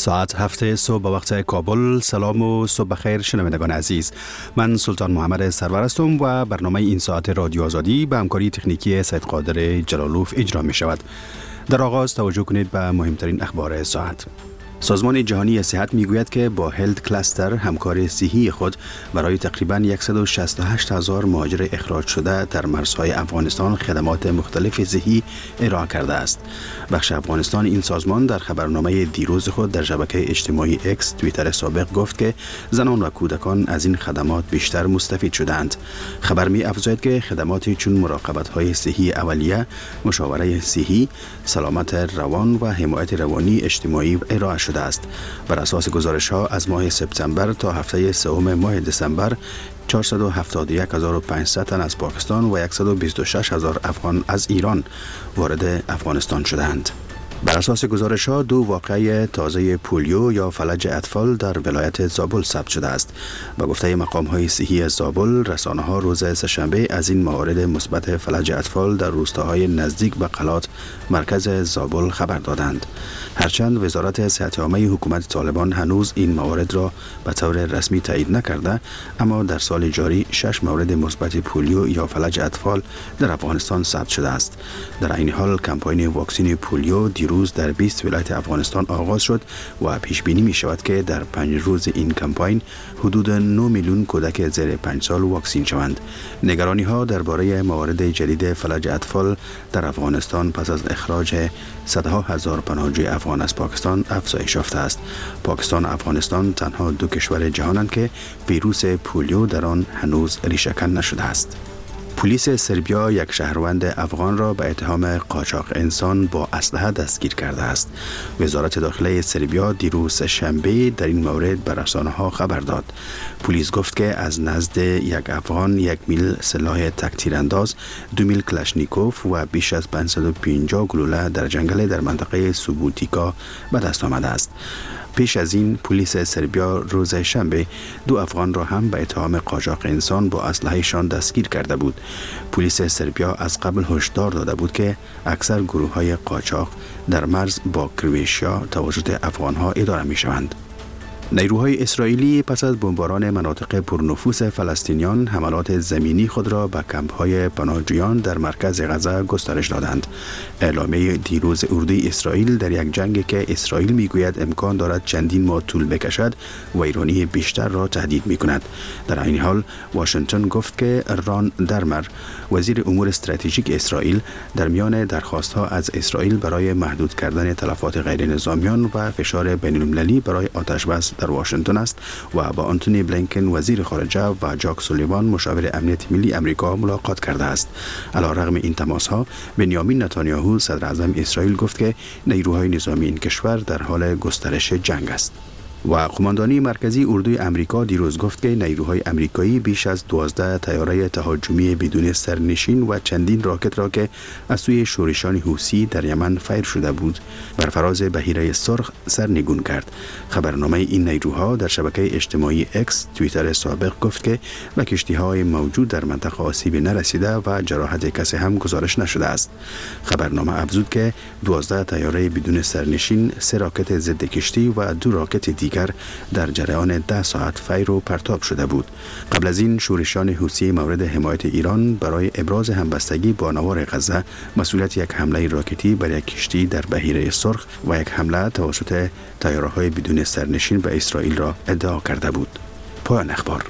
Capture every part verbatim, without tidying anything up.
ساعت هفته صبح به وقت کابل. سلام و صبح بخیر شنوندگان عزیز. من سلطان محمد سرور هستم و برنامه این ساعت رادیو آزادی به همکاری تکنیکی سید قادر جلالوف اجرا می شود. در آغاز توجه کنید به مهمترین اخبار ساعت. سازمان جهانی صحت میگوید که با هلت کلاستر همکار صحی خود برای تقریباً صد و شصت و هشت هزار مهاجر اخراج شده در مرزهای افغانستان خدمات مختلف صحی ارائه کرده است. بخش افغانستان این سازمان در خبرنامه دیروز خود در شبکه اجتماعی اکس توییتر سابق گفت که زنان و کودکان از این خدمات بیشتر مستفید شدند. خبر می افزاید که خدماتی چون مراقبت‌های صحی اولیه، مشاوره صحی، سلامت روان و حمایت روانی اجتماعی ارائه شده است. بر اساس گزارش ها از ماه سپتامبر تا هفته سوم ماه دسامبر چهارصد و هفتاد و یک هزار و پانصد تن از پاکستان و صد و بیست و شش هزار افغان از ایران وارد افغانستان شدند. بر اساس گزارش ها دو واقعه تازه پولیو یا فلج اطفال در ولایت زابل ثبت شده است. به گفته مقام های صحی زابل، رسانه ها روز سه‌شنبه از این موارد مثبت فلج اطفال در روستاهای نزدیک به قلات مرکز زابل خبر دادند. هرچند وزارت صحت عامه حکومت طالبان هنوز این موارد را به طور رسمی تایید نکرده، اما در سال جاری شش مورد مثبت پولیو یا فلج اطفال در افغانستان ثبت شده است. در این حال کمپاین واکسن پولیو روز در بیست ولایت افغانستان آغاز شد و پیش بینی می شود که در پنج روز این کمپاین حدود نه میلیون کودک زیر پنج سال واکسین شوند. نگرانی ها درباره موارد جدید فلج اطفال در افغانستان پس از اخراج صدها هزار پناهجوی افغان از پاکستان افزایش یافته است. پاکستان و افغانستان تنها دو کشور جهانند که ویروس پولیو در آن هنوز ریشه‌کن نشده است. پلیس سربیا یک شهروند افغان را به اتهام قاچاق انسان با اسلحه دستگیر کرده است. وزارت داخله سربیا دیروز شنبه در این مورد به رسانه‌ها خبر داد. پلیس گفت که از نزد یک افغان یک میل سلاح تک تیرانداز، دو میل کلاشنیکوف و بیش از پانصد و پنجاه گلوله در جنگل در منطقه سوبوتیکا به دست آمده است. پیش از این پلیس سربیا روز شنبه دو افغان را هم به اتهام قاچاق انسان با اسلحه‌شان دستگیر کرده بود. پلیس سربیا از قبل هشدار داده بود که اکثر گروه‌های قاچاق در مرز با کرواتیا توسط افغان‌ها اداره می‌شوند. نیروهای اسرائیلی پس از بمباران مناطق پرنفوذ فلسطینیان حملات زمینی خود را به کمپ‌های پناهجویان در مرکز غزه گسترش دادند. اعلامیه دیروز اردوی اسرائیل در یک جنگی که اسرائیل میگوید امکان دارد چندین ماه طول بکشد ویرانی بیشتر را تهدید میکند. در این حال واشنگتن گفت که ران درمر وزیر امور استراتژیک اسرائیل در میان درخواست‌ها از اسرائیل برای محدود کردن تلفات غیر نظامیان و فشار بین‌المللی برای آتش‌بس در واشنگتن است و با آنتونی بلینکن وزیر خارجه و جاک سولیوان مشاور امنیت ملی امریکا ملاقات کرده است. علیرغم این تماس‌ها، بنیامین نتانیاهو صدر اعظم اسرائیل گفت که نیروهای نظامی این کشور در حال گسترش جنگ است. و قماندانی مرکزی اردوی امریکا دیروز گفت که نیروهای امریکایی بیش از دوازده طیاره تهاجمی بدون سرنشین و چندین راکت را که از سوی شورشان حوثی در یمن فیر شده بود بر فراز بحیره سرخ سرنگون کرد. خبرنامه این نیروها در شبکه اجتماعی اکس توییتر سابق گفت که به کشتی‌های موجود در منطقه آسیب نرسیده و جراحت کسی هم گزارش نشده است. خبرنامه افزود که دوازده طیاره بدون سرنشین، سه راکت ضد کشتی و دو راکت دیگر در جریان ده ساعت فیر و پرتاب شده بود. قبل از این شورشان حوثی مورد حمایت ایران برای ابراز همبستگی با نوار غزه مسئولیت یک حمله راکتی بر یک کشتی در بحیره سرخ و یک حمله توسط طیاره‌های بدون سرنشین به اسرائیل را ادعا کرده بود. پایان اخبار.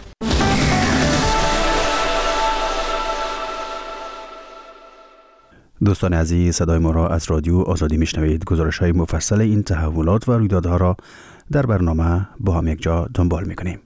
دوستان عزیز، صدای ما را از رادیو آزادی میشنوید. گزارش های مفصل این تحولات و رویدادها را در برنامه با هم یک جا دنبال میکنیم.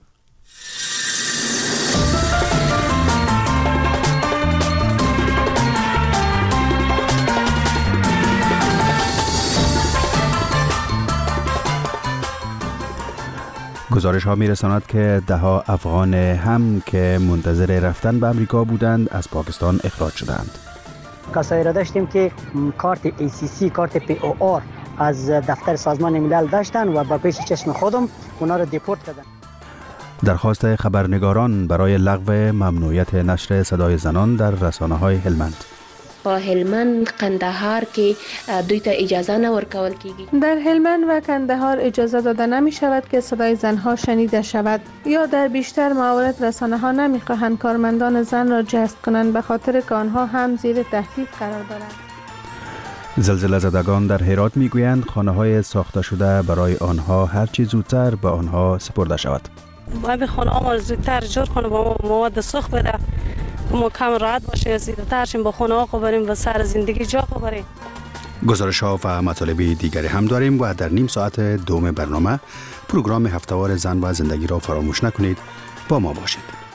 گزارش ها می رساند که ده ها افغان هم که منتظر رفتن به امریکا بودند از پاکستان اخراج شدند. کسایی را داشتیم که کارت ای سی سی، کارت پی او آر از دفتر سازمان ملل داشتن و با پیش چشم خودم اونا رو دیپورت کردن. درخواست خبرنگاران برای لغو ممنوعیت نشر صدای زنان در رسانه‌های هلمند. په هلمند قندهار کې دوی ته اجازه نه ورکول کیږي. در هلمند و قندهار اجازه داده نمی شود که صدای زنها شنیده شود یا در بیشتر موارد رسانه ها نمی خواهند کارمندان زن را جذب کنند به خاطر که آنها هم زیر تهدید قرار دارند. زلزله زدگان در هرات میگویند خانه‌های ساخته شده برای آنها هر چه زودتر به آنها سپرده شود. باید خانه ما زودتر جور کنه با مواد سوخت بده که ما کم راحت باشه زودتر شیم با خانه ها بریم و سر زندگی جا بریم. گزارش ها و مطالب دیگری هم داریم و در نیم ساعت دوم برنامه پروگرام هفته‌وار زن و زندگی را فراموش نکنید. با ما باشید.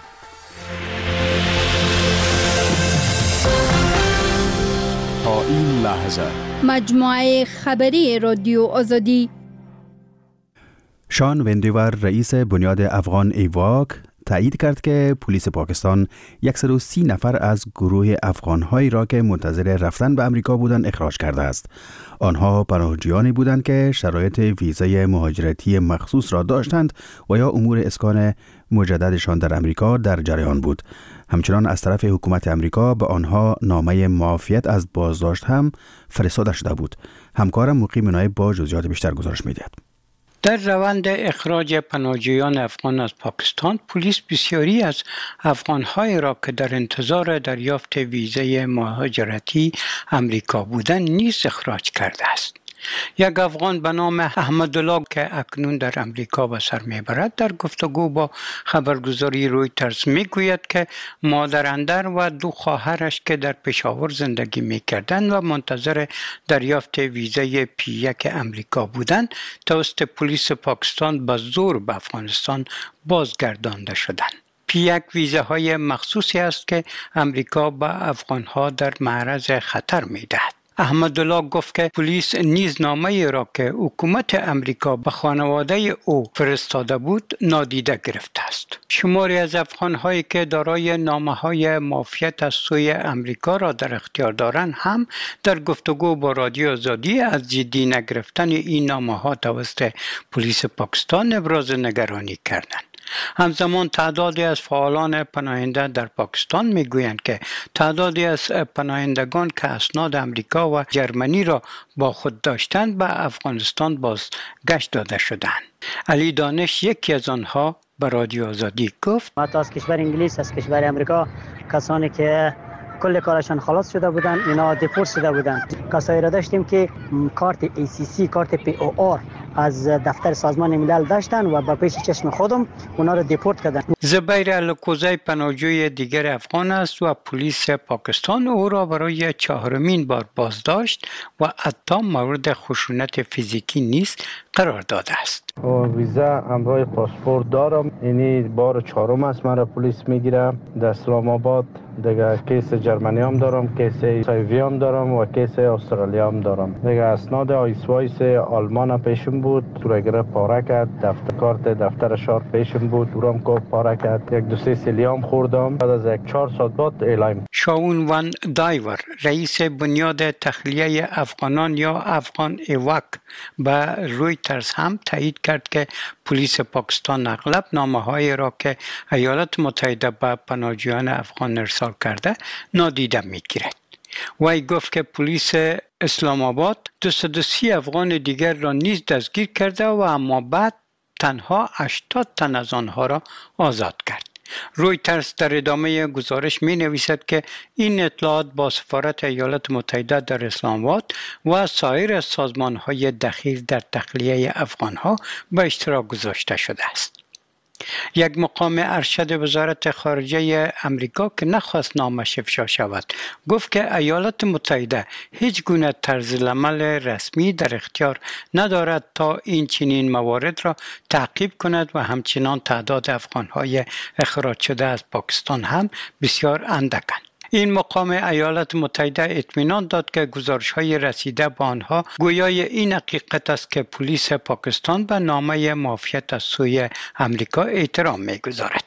تا این لحظه مجموعه خبری رادیو آزادی. شان وندیور رئیس بنیاد افغان ایواک تایید کرد که پلیس پاکستان صد و سی نفر از گروه افغان‌هایی را که منتظر رفتن به امریکا بودند اخراج کرده است. آنها پناهجویانی بودند که شرایط ویزای مهاجرتی مخصوص را داشتند و یا امور اسکان مجددشان در امریکا در جریان بود. همچنان از طرف حکومت امریکا به آنها نامه معافیت از بازداشت هم فرستاده شده بود. همکارم مقیم نایب با جزئیات بیشتر گزارش می‌دهد. در روند اخراج پناهجویان افغان از پاکستان، پلیس بسیاری از افغان‌های را که در انتظار دریافت ویزای مهاجرتی امریکا بودند نیز اخراج کرده است. یک افغان به نام احمدالله که اکنون در امریکا به سر میبرد در گفتگو با خبرگزاری رویترز میگوید که مادر اندر و دو خواهرش که در پشاور زندگی میکردند و منتظر دریافت ویزای پی یک امریکا بودند توسط پلیس پاکستان به زور به افغانستان بازگردانده شدند. پی یک ویزاهای مخصوصی است که امریکا به افغانها در معرض خطر میدهد. احمدالله گفت که پلیس نیز نامه‌ای را که حکومت امریکا به خانواده او فرستاده بود نادیده گرفته است. شماری از افغان‌هایی که دارای نامه‌های معافیت از سوی امریکا را در اختیار دارند هم در گفتگو با رادیو آزادی از جدی نگرفتن این نامه‌ها توسط پلیس پاکستان ابراز نگرانی کردند. همزمان تعدادی از فعالان پناهنده در پاکستان میگویند که تعدادی از پناهندگان که اسناد امریکا و جرمنی را با خود داشتند به افغانستان بازگشت داده شدند. علی دانش یکی از آنها به رادیو آزادی گفت: حتی از کشور انگلیس، از کشور امریکا کسانی که کل کارشان خلاص شده بودند اینا دیپورت شده بودند. کسایی را داشتیم که کارت ای سی سی، کارت پی او آر از دفتر سازمان ملل داشتن و با پیش چشم خودم اونا رو دیپورت کردن. زبیر الکوزی پناهجوی دیگر افغان است و پلیس پاکستان او را برای چهارمین بار بازداشت و حتی مورد خشونت فیزیکی نیز قرار داده است. ویزا همراه پاسپورت دارم. اینی بار چهارم است مرا پلیس میگیره. در اسلام آباد دیگه کیس جرمنی هم دارم، کیس سایوی هم دارم و کیس استرالیا هم دارم. دیگه اسناد آیسوایس آلمان پیشم بود، تورگره پاره کرد. دفتر کارت دفتر شهر پیشم بود، اورم کو پاره کرد. یک دو سه سیلیام خوردم. بعد از یک چهار ساعت بعد اعلام. شاون وان دایور رئیس بنیاد تخلیه افغانان یا افغان ایواک به رویترز هم تایید کرد که پلیس پاکستان اغلب نامه‌های را که ایالات متحده به پناهجویان افغان ارسال کرده نادیده می‌گیرد. وی گفت که پلیس اسلام آباد دویست و سی افغان دیگر را نیز دستگیر کرده و اما بعد تنها هشتاد تن از آنها را آزاد کرد. رویترز در ادامه گزارش می نویسد که این اطلاعات با سفارت ایالات متحده در اسلام آباد و سایر سازمان های دخیل در تخلیه افغان ها به اشتراک گذاشته شده است. یک مقام ارشد وزارت خارجه امریکا که نخواست نامش افشا شود گفت که ایالات متحده هیچ گونه طرز عمل رسمی در اختیار ندارد تا این چنین موارد را تعقیب کند و همچنان تعداد افغان‌های اخراج شده از پاکستان هم بسیار اندکند. این مقام ایالات متحده اطمینان داد که گزارش‌های رسیده به آنها گویای این حقیقت است که پلیس پاکستان به نامه معافیت از سوی امریکا احترام می‌گذارد.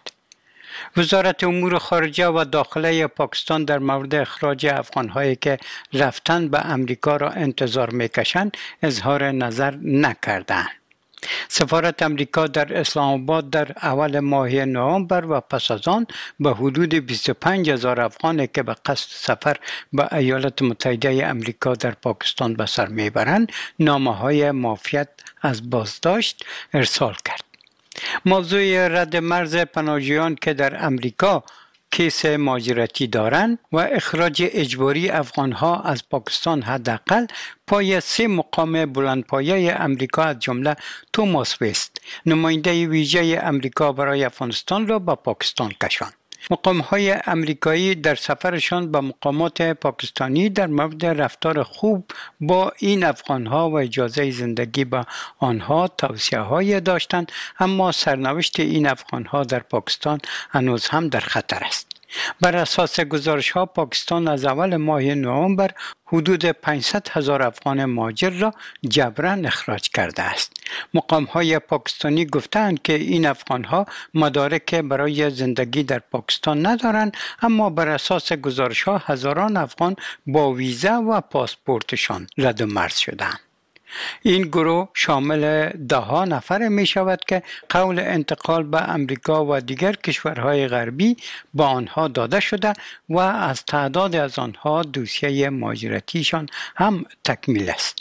وزارت امور خارجه و داخله پاکستان در مورد اخراج افغان‌هایی که رفتن به امریکا را انتظار می‌کشند اظهار نظر نکردند. سفارت امریکا در اسلام آباد در اول ماه نوامبر و پس از آن به حدود بیست و پنج هزار افغانی که به قصد سفر به ایالات متحده امریکا در پاکستان به سر میبرند نامه‌های معافیت از بازداشت ارسال کرد. موضوع رد مرز پناهجویان که در امریکا کیس مهاجرتی دارند و اخراج اجباری افغانها از پاکستان حداقل پای سه مقام بلندپایه امریکا از جمله توماس وست نماینده ویژه امریکا برای افغانستان را به پاکستان کشاند. مقام‌های امریکایی در سفرشان به مقامات پاکستانی در مورد رفتار خوب با این افغان‌ها و اجازه زندگی به آنها توصیه‌های داشتند، اما سرنوشت این افغان‌ها در پاکستان هنوز هم در خطر است. بر اساس گزارش‌ها پاکستان از اول ماه نوامبر حدود پانصد هزار افغان مهاجر را جبران اخراج کرده است. مقام‌های پاکستانی گفتند که این افغان‌ها مدارک برای زندگی در پاکستان ندارند، اما بر اساس گزارش‌ها هزاران افغان با ویزا و پاسپورتشان رد و مرز شدند. این گروه شامل ده ها نفر می شود که قول انتقال به امریکا و دیگر کشورهای غربی با آنها داده شده و از تعداد از آنها دوسیه مهاجرتیشان هم تکمیل است.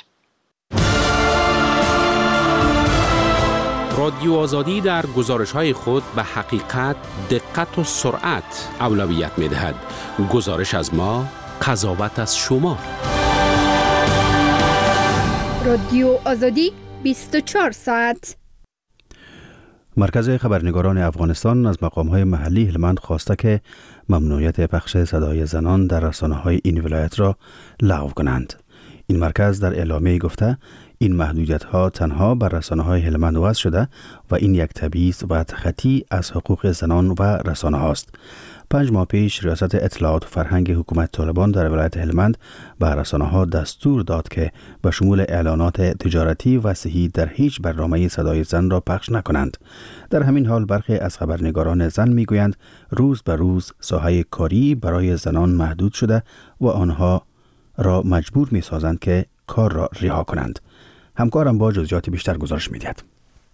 رادیو آزادی در گزارش‌های خود به حقیقت، دقت و سرعت اولویت می‌دهد. گزارش از ما، قضاوت از شما. رادیو آزادی بیست و چهار ساعت. مرکز خبرنگاران افغانستان از مقام‌های محلی هلمند خواسته که ممنوعیت پخش صدای زنان در رسانه‌های این ولایت را لغو کنند. این مرکز در اعلامیه گفته این محدودیت‌ها تنها بر رسانه‌های هلمند وضع شده و این یک تبعیض و تخطی از حقوق زنان و رسانه‌ها است. پنج ماه پیش ریاست اطلاعات و فرهنگ حکومت طالبان در ولایت هلمند به رسانه‌ها دستور داد که به شمول اعلانات تجارتی و صحی در هیچ برنامه صدای زن را پخش نکنند. در همین حال برخی از خبرنگاران زن میگویند روز به روز ساحه کاری برای زنان محدود شده و آنها را مجبور می‌سازند که کار را رها کنند. همکارم با جزئیات بیشتر گزارش می‌دهد.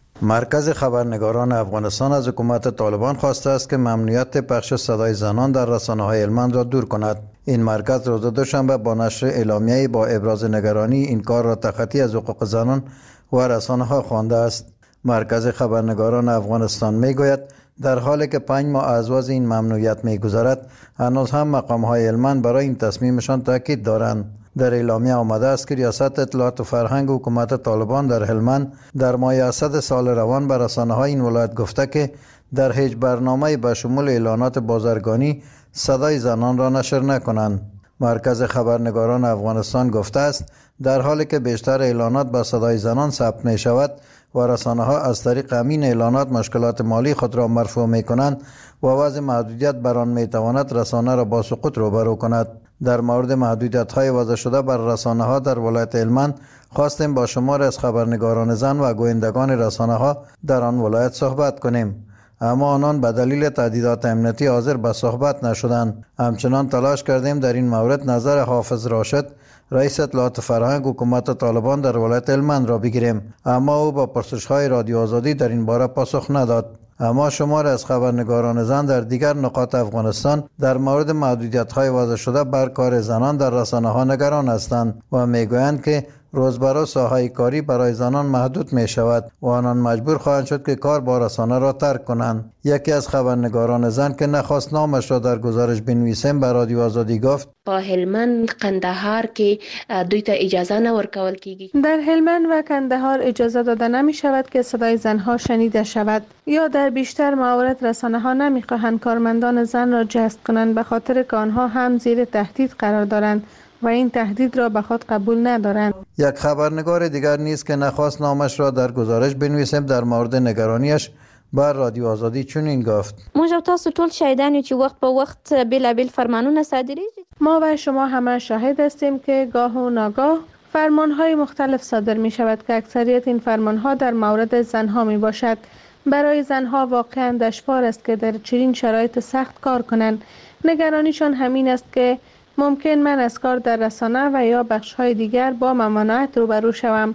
مرکز خبرنگاران افغانستان از حکومت طالبان خواسته است که ممنوعیت پخش صدای زنان در رسانه‌های هلمند را دور کند. این مرکز روز دوشنبه با نشر اعلامیه‌ای با ابراز نگرانی این کار را تخطی از حقوق زنان و رسانه‌ها خوانده است. مرکز خبرنگاران افغانستان میگوید در حالی که پنج ماه از وضع این ممنوعیت میگذرد، هنوز هم مقام‌های هلمند برای این تصمیمشان تاکید دارند. در اعلامیه آمده است که ریاست اطلاعات و فرهنگ حکومت طالبان در هلمند در ماه اسد سال روان به رسانه‌های این ولایت گفته که در هیچ برنامه‌ای به شمول اعلانات بازرگانی صدای زنان را نشر نکنند. مرکز خبرنگاران افغانستان گفته است در حالی که بیشتر اعلانات به صدای زنان ثبت می شود و رسانه‌ها از طریق همین اعلانات مشکلات مالی خود را مرفوع می کنند و وضع محدودیت بر آن می تواند رسانه را با سقوط روبرو کند. در مورد محدودیت‌های وضع شده بر رسانه‌ها در ولایت هلمند خواستیم با شمار از خبرنگاران زن و گویندگان رسانه‌ها در آن ولایت صحبت کنیم، اما آنان به دلیل تهدیدات امنیتی حاضر به صحبت نشدند. همچنان تلاش کردیم در این مورد نظر حافظ راشد رئیس اطلاعات فرهنگ حکومت طالبان در ولایت هلمند را بگیریم، اما او با پرسش‌های رادیو آزادی در این باره پاسخ نداد. اما شمار از خبرنگاران زن در دیگر نقاط افغانستان در مورد محدودیت‌های وضع شده بر کار زنان در رسانه‌ها نگران هستند و میگویند که روز به روز ساحه کاری برای زنان محدود می شود و آنان مجبور خواهند شد که کار با رسانه را ترک کنند. یکی از خبرنگاران زن که نخواست نامش را در گزارش بنویسیم به رادیو آزادی گفت با هلمند قندهار که دوی ته اجازه نورکول کیږي. در هلمند و قندهار اجازه داده نمی شود که صدای زنها شنیده شود، یا در بیشتر موارد رسانه ها نمی خواهند کارمندان زن را جذب کنند به خاطر که آنها هم زیر تهدید قرار دارند و این تهدید را به خود قبول ندارند. یک خبرنگار دیگر نیست که نخواست نامش را در گزارش بنویسیم در مورد نگرانیش بر رادیو آزادی چنین گفت: موږ تاسو ټول شاهدان یو چې وخت په وخت بیلابیل فرمانونه صادریږي. ما و شما همه شاهد هستیم که گاه و ناگاه فرمانهای مختلف صادر می شود که اکثریت این فرمانها در مورد زنها می باشد. برای زنها واقعا دشوار است که در چنین شرایط سخت کار کنند. نگرانیشان همین است که ممکن من از کار در رسانه و یا بخش‌های دیگر با ممانعت روبرو شوم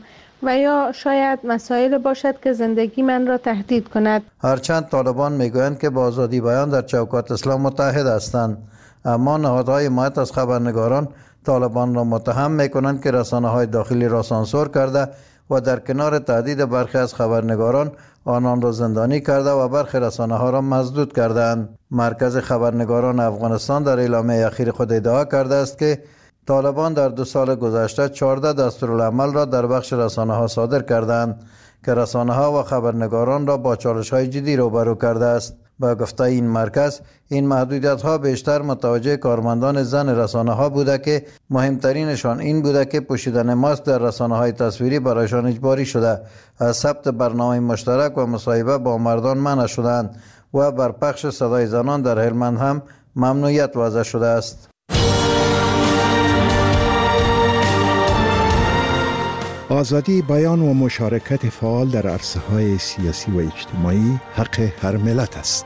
و یا شاید مسائل باشد که زندگی من را تهدید کند. هرچند طالبان میگویند که با آزادی بیان در چوکات اسلام متحد هستند، اما نهادهای حمایت از خبرنگاران طالبان را متهم میکنند که رسانه‌های داخلی را سانسور کرده و در کنار تهدید برخی از خبرنگاران آنان را زندانی کرده و برخی رسانه‌ها را مسدود کردند. مرکز خبرنگاران افغانستان در اعلامیه اخیر خود ادعا کرده است که طالبان در دو سال گذشته چهارده دستورالعمل را در بخش رسانه‌ها صادر کردند که رسانه‌ها و خبرنگاران را با چالش‌های جدی روبرو کرده است. با گفته این مرکز، این محدودیت‌ها بیشتر متوجه کارمندان زن رسانه‌ها بوده که مهمترینشان این بوده که پوشیدن ماسک در رسانه‌های تصویری برایشان اجباری شده، از ثبت برنامه مشترک و مصاحبه با مردان منع شدند و بر پخش صدای زنان در هلمند هم ممنوعیت وضع شده است. آزادی بیان و مشارکت فعال در عرصه‌های سیاسی و اجتماعی حق هر ملت است.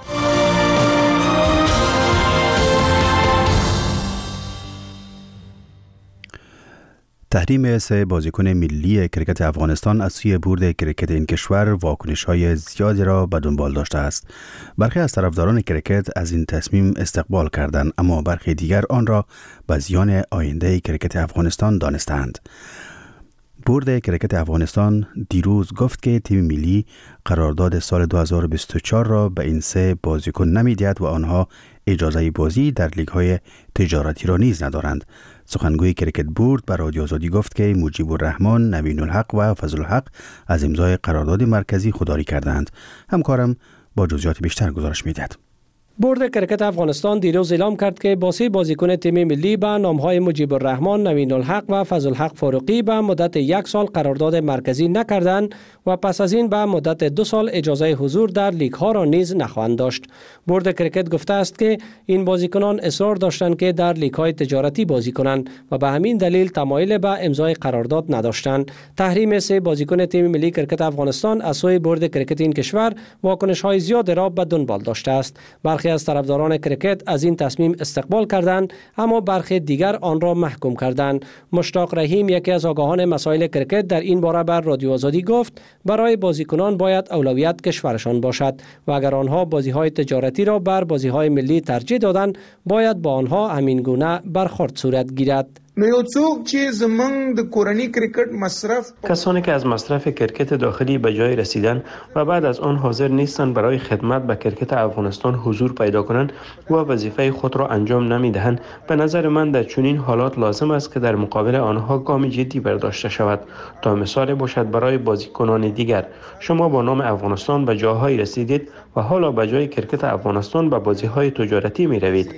تحریم سه بازیکن ملی کرکت افغانستان از سوی بورد کرکت این کشور واکنش‌های زیادی را به دنبال داشته است. برخی از طرفداران کرکت از این تصمیم استقبال کردند، اما برخی دیگر آن را به زیان آینده کرکت افغانستان دانستند. بورد کرکت افغانستان دیروز گفت که تیم ملی قرارداد سال دو هزار و بیست و چهار را به این سه بازیکن نمی‌دهد و آنها اجازه بازی در لیگ‌های تجارتی را نیز ندارند. سخنگوی کرکت بورد به رادیو آزادی گفت که مجیب الرحمن، نوین الحق و فضل الحق از امضای قرارداد مرکزی خودداری کردند. همکارم با جزئیات بیشتر گزارش می‌دهد. بورد کرکت افغانستان دیروز اعلام کرد که با سه بازیکن تیم ملی به نامهای مجیب الرحمن، نوین الحق و فضل الحق فاروقی به مدت یک سال قرارداد مرکزی نکردند و پس از این به مدت دو سال اجازه حضور در لیگ ها را نیز نخواهند داشت. بورد کرکت گفته است که این بازیکنان اصرار داشتند که در لیگ های تجارتی بازی کنند و به همین دلیل تمایل به امضای قرارداد نداشتند. تحریم سه بازیکن تیم ملی کرکت افغانستان از سوی بورد کرکت این کشور واکنش های زیاد را به دنبال داشته است. برخی از طرفداران کرکت از این تصمیم استقبال کردند، اما برخی دیگر آن را محکوم کردند. مشتاق رحیم، یکی از آگاهان مسائل کرکت، در این باره بر رادیو آزادی گفت برای بازیکنان باید اولویت کشورشان باشد و اگر آنها بازی‌های تجارتی را بر بازی‌های ملی ترجیح دادند، باید با آنها همین گونه برخورد صورت گیرد. کسانی که از مصرف کرکت داخلی به جای رسیدن و بعد از آن حاضر نیستند برای خدمت به کرکت افغانستان حضور پیدا کنند و وظیفه خود را انجام نمیدهند، به نظر من در چنین حالات لازم است که در مقابل آنها گام جدی برداشته شود تا مثال باشد برای بازیکنان دیگر. شما با نام افغانستان به جاهای رسیدید و حالا به جای کرکت افغانستان به بازی‌های تجارتی می روید.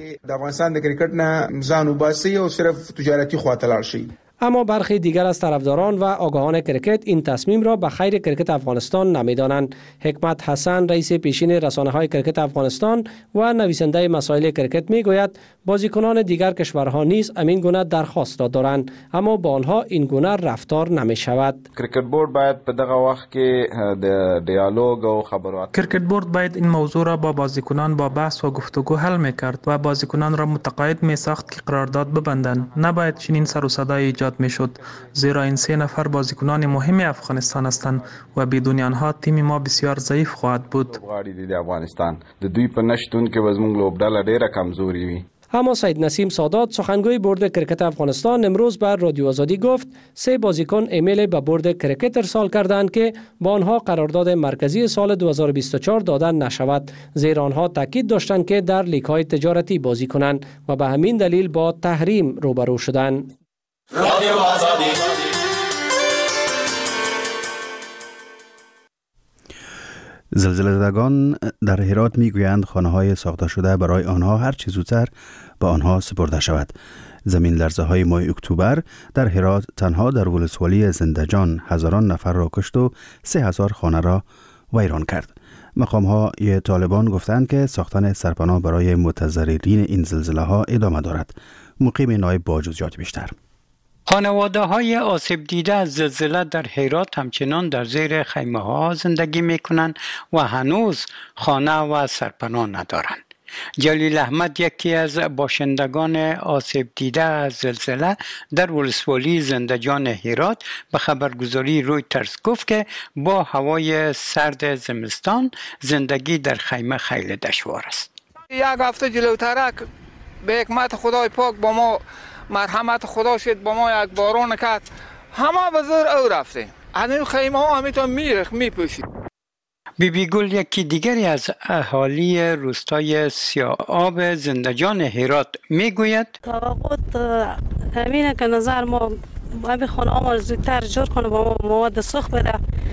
اما برخی دیگر از طرفداران و آگاهان کرکت این تصمیم را به خیر کرکت افغانستان نمی‌دانند. حکمت حسن، رئیس پیشین رسانه‌های کرکت افغانستان و نویسنده مسائل کرکت می‌گوید بازیکنان دیگر کشورها نیز همین گونه درخواست را دارند، اما با آنها این گونه رفتار نمی‌شود. کرکت بورد باید په دغه وخت کې د دیالوگ او خبرات کرکت بورد باید این موضوع را با بازیکنان با بحث و گفتگو حل می‌کرد و بازیکنان را متقاعد می‌ساخت که قرارداد ببندند. نباید چنین سر و صدای ایجاد میشد، زیرا این سه نفر بازیکنان مهم افغانستان هستند و بدون آنها تیم ما بسیار ضعیف خواهد بود. د افغانستان د دوی په نشتون کې وزمونږ لوبډله ډیره کمزوري وي. اما سید نسیم سادات، سخنگوی بورد کرکت افغانستان، امروز بر رادیو آزادی گفت سه بازیکن ایمیل به بورد کرکت ارسال کردند که با آنها قرارداد مرکزی سال دو هزار و بیست و چهار دادن نشود، زیرا آنها تاکید داشتند که در لیگ های تجارتی بازی کنند و به همین دلیل با تحریم روبرو شدند. رادیو آزادی. زلزله زدگان در هرات میگویند خانه‌های ساخته شده برای آنها هر چه زودتر به آنها سپرده شود. زمین لرزه های ماه اکتبر در هرات تنها در ولسوالی زندجان هزاران نفر را کشت و سه هزار خانه را ویران کرد. مقام های طالبان گفتند که ساختن سرپناه برای متضررین این زلزله ها ادامه دارد. مقیم نایب با جزئیات بیشتر. خانواده های آسیب دیده از زلزله در هرات همچنان در زیر خیمه ها زندگی می کنند و هنوز خانه و سرپناه ندارند. جلیل احمد یکی از باشندگان آسیب دیده از زلزله در ولسوالی زندجان هرات به خبرگزاری رویترز گفت که با هوای سرد زمستان زندگی در خیمه خیلی دشوار است. یک هفته جلوتر به حکمت خدای پاک با ما مرحمت خدا شد، با ما یک باران کرد، همه به زور او رفته. همین خیمه ها همیتون میرخ میپوشید. بی بی گل یکی دیگری از اهالی روستای سیاه آب زندجان هرات میگوید توقعات همینه که نظر ما همین خانه ها زودتر جور کنه، با ما مواد سوخت بده،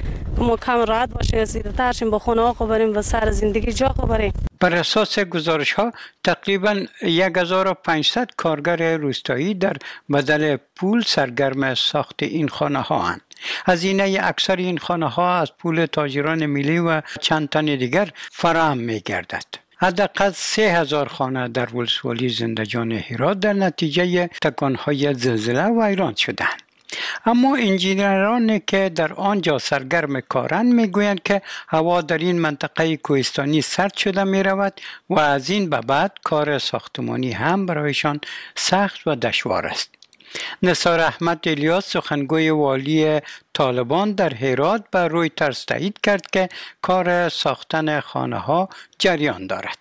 ما کم راحت باشیم، زیادتر شیم، با خانه ها بریم و سر زندگی جا بریم. بر اساس گزارش ها تقریبا هزار و پانصد کارگر روستایی در بدل پول سرگرم ساخت این خانه ها هستند. هزینه اکثر این خانه ها از پول تاجران ملی و چند تن دیگر فراهم می گردد. حداقل سه هزار خانه در ولسوالی زندجان هرات در نتیجه تکانهای زلزله ویران شدند. اما انجینرانی که در آنجا سرگرم کارند میگویند که هوا در این منطقه کوهستانی سرد شده می رود و از این به بعد کار ساختمانی هم برایشان سخت و دشوار است. نثار احمد الیاس سخنگوی والی طالبان در هرات به رویترز تایید کرد که کار ساختن خانه ها جریان دارد.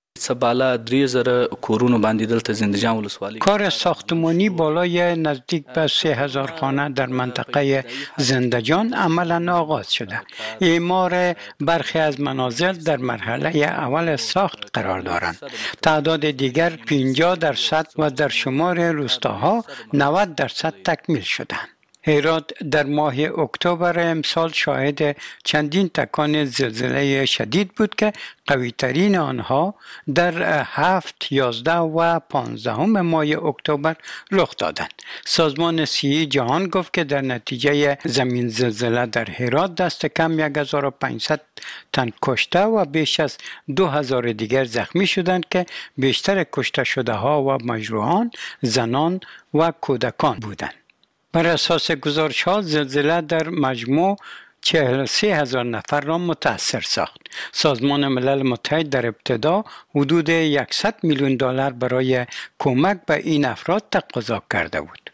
بالا درې زره کورونو باندې دلته زندجان ولسوالۍ کار ساختمانی بالای نزدیک به سه هزار خانه در منطقه زندجان عملا آغاز شده. اعمار برخی از منازل در مرحله اول ساخت قرار دارند. تعداد دیگر پنجاه درصد و در شمار روستاها نود درصد تکمیل شدند. هرات در ماه اکتبر امسال شاهد چندین تکان زلزله شدید بود که قوی ترین آنها در هفت، یازده و پانزدهم ماه اکتبر رخ دادند. سازمان صحی جهان گفت که در نتیجه زمین زلزله در هرات دست کم هزار و پانصد تن کشته و بیش از دو هزار دیگر زخمی شدند که بیشتر کشته شده ها و مجروحان زنان و کودکان بودند. بر اساس گزارش ها زلزله در مجموع چهل و سه هزار نفر را متاثر ساخت. سازمان ملل متحد در ابتدا حدود صد میلیون دلار برای کمک به این افراد تقاضا کرده بود.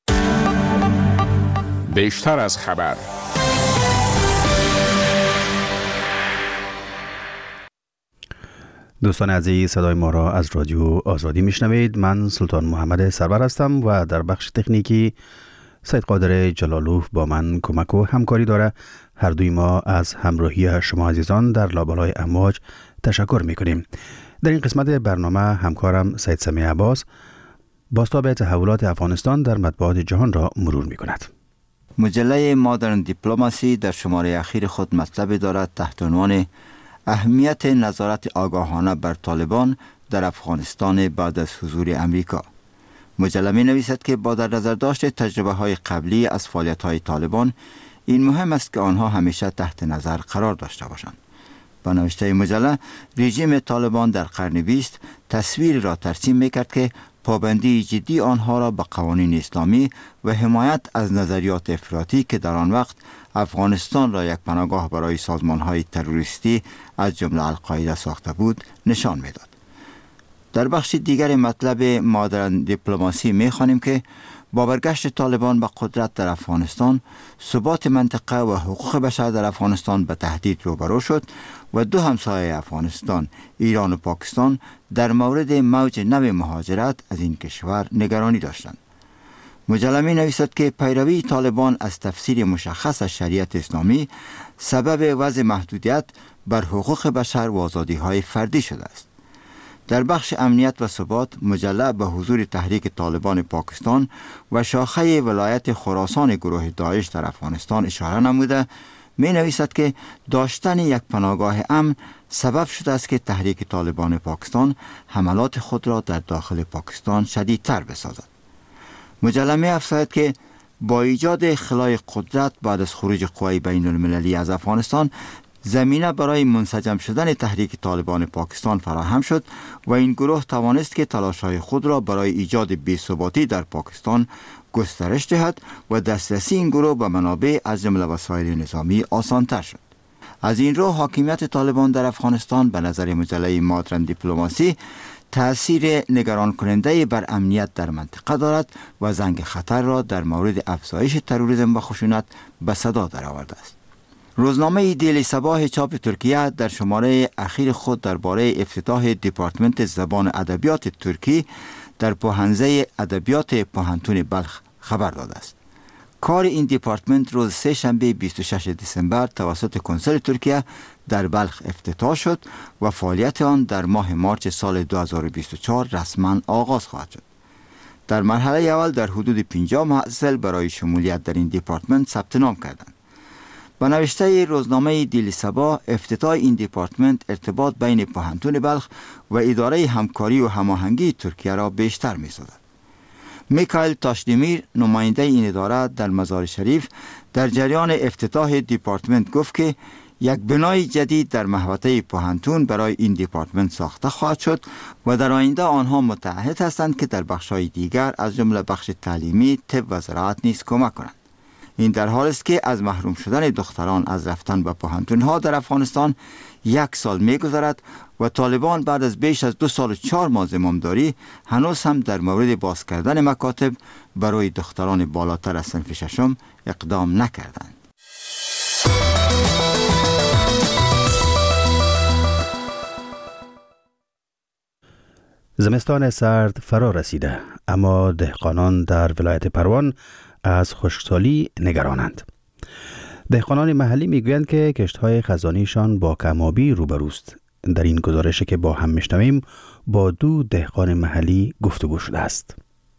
بیشتر از خبر. دوستان عزیز، صدای ما را از رادیو آزادی میشنوید. من سلطان محمد سرور هستم و در بخش تکنیکی سید قادر جلالوف با من کمک و همکاری داره. هر دوی ما از همراهی شما عزیزان در لابلای امواج تشکر میکنیم. در این قسمت برنامه همکارم سید سمیع عباس بازتاب تحولات افغانستان در مطبوعات جهان را مرور میکند. مجله مادرن دیپلماسی در شماره اخیر خود مطلب دارد تحت عنوان اهمیت نظارت آگاهانه بر طالبان در افغانستان بعد از حضور امریکا. مجله می نویسد که با در نظر داشت تجربه های قبلی از فعالیت های طالبان، این مهم است که آنها همیشه تحت نظر قرار داشته باشند. با نوشته مجله، رژیم طالبان در قرن بیست تصویری را ترسیم می کرد که پابندی جدی آنها را به قوانین اسلامی و حمایت از نظریات افراطی که در آن وقت افغانستان را یک پناهگاه برای سازمان‌های تروریستی از جمله القاعده ساخته بود نشان می‌داد. در بخش دیگر مطلب مادرن دیپلماسی می‌خوانیم که با برگشت طالبان به قدرت در افغانستان، ثبات منطقه و حقوق بشر در افغانستان به تهدید روبرو شد و دو همسایه افغانستان، ایران و پاکستان، در مورد موج نو مهاجرت از این کشور نگرانی داشتند. مجله می نویسد که پیروی طالبان از تفسیر مشخص از شریعت اسلامی سبب وضع محدودیت بر حقوق بشر و آزادی‌های فردی شده است. در بخش امنیت و ثبات، مجله به حضور تحریک طالبان پاکستان و شاخه ولایت خراسان گروه داعش در افغانستان اشاره نموده می نویسد که داشتن یک پناهگاه امن سبب شده است که تحریک طالبان پاکستان حملات خود را در داخل پاکستان شدیدتر بسازد. مجله می افزاید که با ایجاد خلای قدرت بعد از خروج قوای بین المللی از افغانستان، زمینه برای منسجم شدن تحریک طالبان پاکستان فراهم شد و این گروه توانست که تلاش‌های خود را برای ایجاد بی‌ثباتی در پاکستان گسترش دهد و دسترسی این گروه به منابع از جمله وسایل نظامی آسان‌تر شد. از این رو حاکمیت طالبان در افغانستان به نظر مجله مادرن دیپلماسی تأثیر نگران کننده بر امنیت در منطقه دارد و زنگ خطر را در مورد افزایش تروریسم و خشونت به صدا درآورده است. روزنامه دیلی صباح چاپ ترکیه در شماره اخیر خود درباره افتتاح دپارتمنت زبان ادبیات ترکی در پوهنزه ادبیات پوهنتون بلخ خبر داده است. کار این دپارتمنت روز سه شنبه بیست و ششم دسامبر توسط کنسول ترکیه در بلخ افتتاح شد و فعالیت آن در ماه مارچ سال دو هزار و بیست و چهار رسما آغاز خواهد شد. در مرحله اول در حدود پنجاه محصل برای شمولیت در این دپارتمنت ثبت نام کردند. با نوشته روزنامه دیلی صباح، افتتاح این دپارتمنت ارتباط بین پوهنتون بلخ و اداره همکاری و هماهنگی ترکیه را بیشتر می‌سازد. میکائیل تاشدیمیر نماینده این اداره در مزار شریف در جریان افتتاح دپارتمنت گفت که یک بنای جدید در محوطه پوهنتون برای این دپارتمنت ساخته خواهد شد و در آینده آنها متعهد هستند که در بخش‌های دیگر از جمله بخش تعلیمی، طب و زراعت نیز کمک کنند. این در حالی است که از محروم شدن دختران از رفتن به پوهنتون‌ها در افغانستان یک سال می‌گذرد و طالبان بعد از بیش از دو سال و چهار ماه زمامداری هنوز هم در مورد باز کردن مکاتب برای دختران بالاتر از صنف ششم اقدام نکردند. زمستان سرد فرا رسیده، اما دهقانان در ولایت پروان از خشکسالی نگرانند. دهقانان محلی میگویند که کشت‌های خزانیشان با کم‌آبی روبروست. در این گزارشی که با هم میشنویم با دو دهقان محلی گفتگو شده است.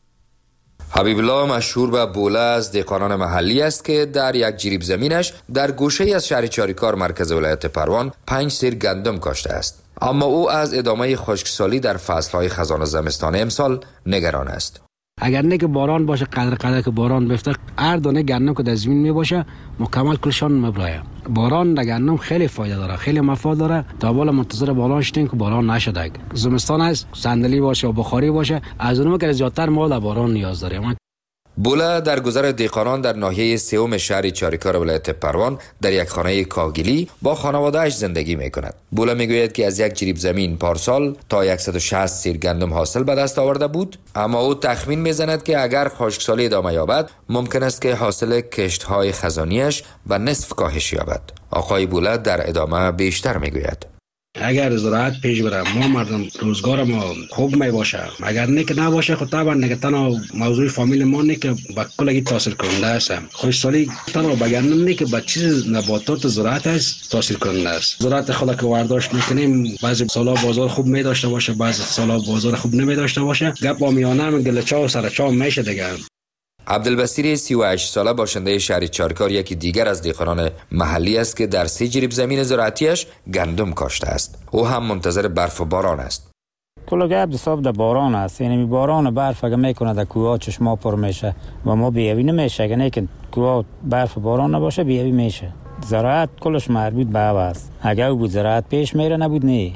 حبیب الله مشهور به بوله از دهقانان محلی است که در یک جریب زمینش در گوشه از شهر چاریکار مرکز ولایت پروان پنج سیر گندم کاشته است. اما او از ادامه خشکسالی در فصل‌های خزان و زمستان امسال نگران است. اگر نه که باران باشه، قدر قدر که باران بفته، هر دانه گندم که در زمین می باشه مکمل کلشان مبرایه. باران در گندم خیلی فایده داره، خیلی مفاد داره. تا بالا منتظر باران شدیم که باران نشده. زمستان است، صندلی باشه و بخاری باشه، از اونم که زیادتر ما در باران نیاز داریم. بوله در گذر دهقانان در ناحیه سوم شهر چاریکار ولایت پروان در یک خانه کاهگلی با خانواده‌اش زندگی می‌کند. بوله میگوید که از یک جریب زمین پارسال تا صد و شصت سیر گندم حاصل به دست آورده بود، اما او تخمین میزند که اگر خشکسالی ادامه یابد ممکن است که حاصل کشت‌های خزانیش به نصف کاهش یابد. آقای بوله در ادامه بیشتر میگوید: اگر زراعت پیش بره، ما مردم روزگار ما خوب می باشه. اگر نه که نباشه، خب طبعا نه که تنها موضوع فامیل ما نه که با کلگی تاثیر کننده است. خشکسالی تنها بگردم نه که با چیز نباتات زراعت است تاثیر کننده است. زراعت خود که وارداشت میکنیم، بعضی سالا بازار خوب می داشته باشه، بعضی سالا بازار خوب نمی داشته باشه. گپ با میانه هم گلچا و سرچا میشه دیگه. عبدالبصیر سی و هشت ساله باشنده شهر چاریکار یکی دیگر از دهقانان محلی است که در سه جریب زمین زراعتیش گندم کاشته است. او هم منتظر برف و باران است. کل گپ حساب در باران است. یعنی باران و برف اگه میکنه در کوه چشما پر میشه و ما بیابی نمیشه. اگه نه که کوه برف و باران نباشه بیابی میشه. زراعت کلش مربوط به هوا است. اگه بود زراعت پیش میره، نبود نه.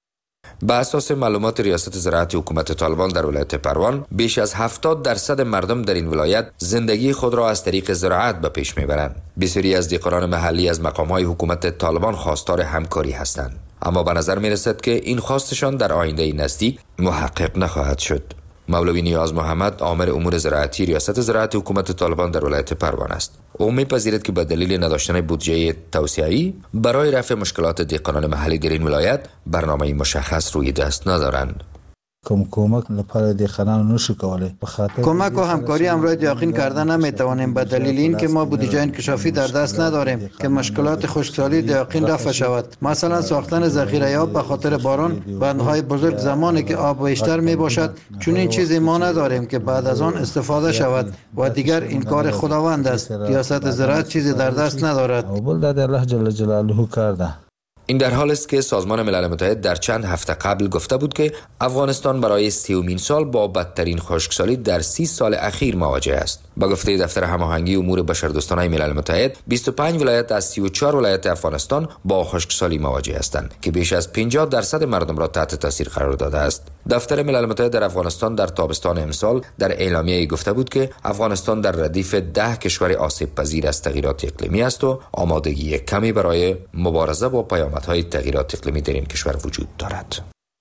به اساس معلومات ریاست زراعت حکومت طالبان در ولایت پروان، بیش از هفتاد درصد مردم در این ولایت زندگی خود را از طریق زراعت به پیش میبرند. بسیاری از دهقانان محلی از مقام‌های حکومت طالبان خواستار همکاری هستند، اما به نظر میرسد که این خواستشان در آینده نزدیک محقق نخواهد شد. مولوی نیاز محمد آمر امور زراعتی ریاست زراعت حکومت طالبان در ولایت پروان است. او می‌پذیرد که به دلیل نداشتن بودجه توسعه‌ای برای رفع مشکلات دهقانان محلی در این ولایت برنامه مشخص روی دست ندارند. کم کمک لپاره دهقانان نشو کوله. کمک و همکاری امروز یقین کردن نمیتوانیم به دلیل اینکه ما بودجه انکشافی در دست نداریم که مشکلات خشکسالی دهقان رفع شود. مثلا ساختن ذخیره آب به خاطر باران، بندهای بزرگ زمانی که آب بیشتر می باشد، چون این چیزی ما نداریم که بعد از آن استفاده شود و دیگر این کار خداوند است. ریاست زراعت چیزی در دست ندارد. اول در الله جل جلاله کرده. این در حال است که سازمان ملل متحد در چند هفته قبل گفته بود که افغانستان برای سیومین سال با بدترین خشکسالی در سی سال اخیر مواجه است. با گفته دفتر هماهنگی امور بشردوستانه ملل متحد، بیست و پنج ولایت از سی و چهار ولایت افغانستان با خشکسالی مواجه هستند که بیش از پنجاه درصد مردم را تحت تاثیر قرار داده است. دفتر ملل متحد در افغانستان در تابستان امسال در اعلامیه گفته بود که افغانستان در ردیف ده کشور آسیب پذیر از تغییرات اقلیمی است و آمادگی کمی برای مبارزه با پیامدهای تغییرات اقلیمی در این کشور وجود دارد.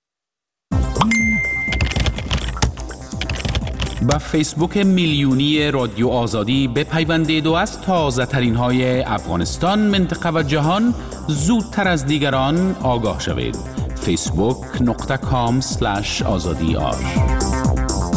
با فیسبوک میلیونی رادیو آزادی بپیوندید و از تازه ترین های افغانستان، منطقه و جهان زودتر از دیگران آگاه شوید. فیسبوک دات کام اسلش آزادی آر